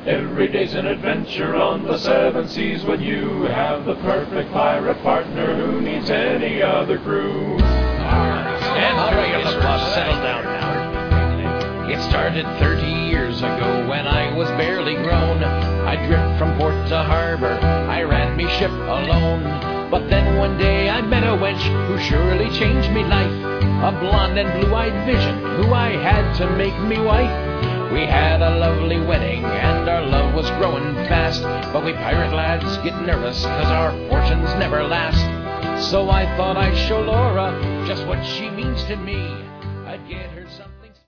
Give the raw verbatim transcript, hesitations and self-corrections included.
Every day's an adventure on the seven seas when you have the perfect pirate partner who needs any other crew. And all right, the boss, settle down now. It started thirty years ago when I was barely grown. I drift from port to harbor, I ran me ship alone. But then one day I met a wench who surely changed me life. A blonde and blue-eyed vision who I had to make me wife. We had a lovely wedding and our love was growing fast. But we pirate lads get nervous cause our fortunes never last. So I thought I'd show Laura just what she means to me.